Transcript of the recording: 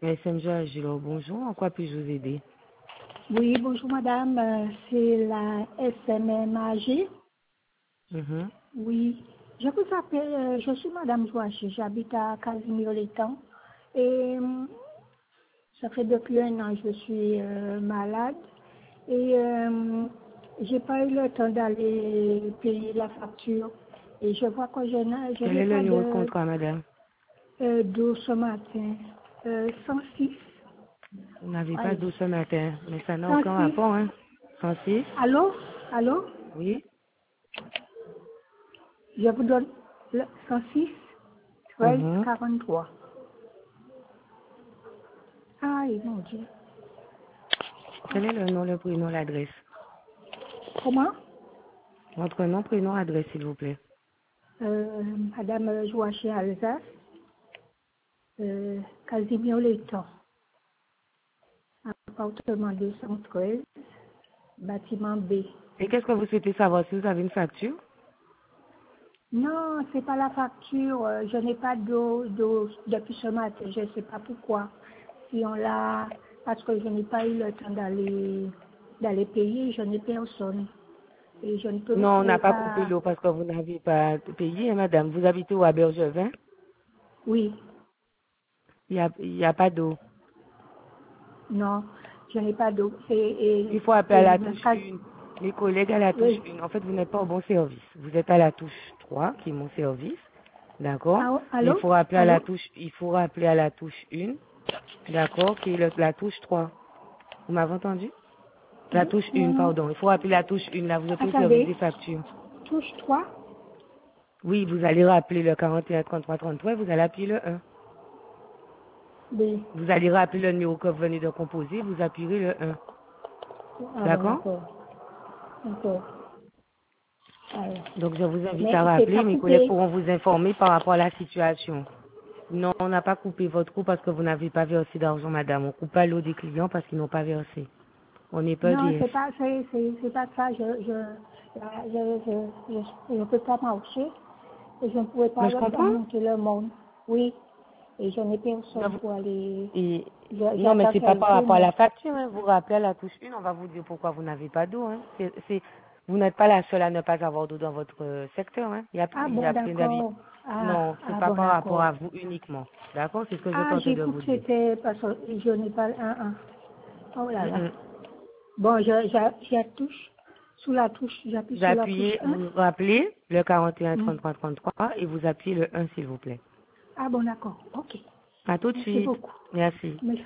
SMG Agilo, bonjour. En quoi puis-je vous aider? Oui, bonjour madame, c'est la SMMAG. Mhm. Oui, je vous appelle, je suis madame Joachim, j'habite à Casimir-les-Temps et ça fait depuis un an que je suis malade et j'ai pas eu le temps d'aller payer la facture et je vois que je Quel n'ai est le pas numéro de contrat, madame? d'eau ce matin. 106, Vous n'avez pas allez, d'eau ce matin, mais ça n'a aucun 106, rapport, hein? 106? allô, allô? Oui. Je vous donne le 106 13 Mhm. 43. Aïe, mon Dieu. Quel est le nom, le prénom, l'adresse? Comment? Votre nom, prénom, adresse, s'il vous plaît. Madame Joachim Alsace, Casimir Letton, appartement 213, bâtiment B. Et qu'est-ce que vous souhaitez savoir si vous avez une facture? Non, c'est pas la facture. Je n'ai pas d'eau depuis ce matin. Je ne sais pas pourquoi. Si on l'a, parce que je n'ai pas eu le temps d'aller payer, je n'ai personne. Et je ne Non, on n'a pouvais pas coupé pas. l'eau parce que vous n'avez pas payé, hein, madame. Vous habitez où, à Bergevin? Oui, Il y a pas d'eau. non, je n'ai pas d'eau. Il faut appeler à la touche Quand- 1. Les collègues à la touche oui. 1. En fait, vous n'êtes pas au bon service. Vous êtes à la touche 3, qui est mon service. D'accord? Mais Allô? Allô? il faut rappeler à la touche 1. D'accord? Qui est la touche 3. Vous m'avez entendu? La touche 1, Non, pardon. Il faut appeler la touche 1. Là, vous êtes au service attendez. des factures. Touche 3. Oui, vous allez rappeler le 41 33 33 et vous allez appuyer le 1. Oui. Vous allez rappeler le numéro que vous venez de composer, vous appuierez le 1. Ah bon, D'accord? d'accord. D'accord. Alors. Donc, je vous invite Mais à c'est rappeler. pas Mes collègues coupé. pourront vous informer par rapport à la situation. Non, on n'a pas coupé votre coût parce que vous n'avez pas versé d'argent, madame. On coupe pas l'eau des clients parce qu'ils n'ont pas versé. On n'est pas Non, DS. c'est pas ça. Je ne peux pas marcher. Et je ne pouvais pas Mais je comprends. remonter le monde. Oui. Et je n'ai Mais personne pour aller. et- non, mais J'attends c'est pas par quelqu'un, rapport à mais. la facture. Hein. Vous rappelez à la touche 1, on va vous dire pourquoi vous n'avez pas d'eau. Hein. Vous n'êtes pas la seule à ne pas avoir d'eau dans votre secteur. Hein. Ah Il y bon, a plein d'habitants. d'accord. Ah, Non, c'est ah pas bon, par rapport d'accord. à vous uniquement. D'accord? C'est ce que je Ah, tentais j'ai de cru vous que dire. c'était parce que je n'ai pas un. Oh là là. Mm, mm. Bon, touche. Sous la touche, j'appuie Vous sur la touche appuyez, 1. vous rappelez le 41 Hmm. 33 33 et vous appuyez le 1 s'il vous plaît. Ah bon, d'accord. Ok. À tout de Merci suite. beaucoup. Merci. Merci.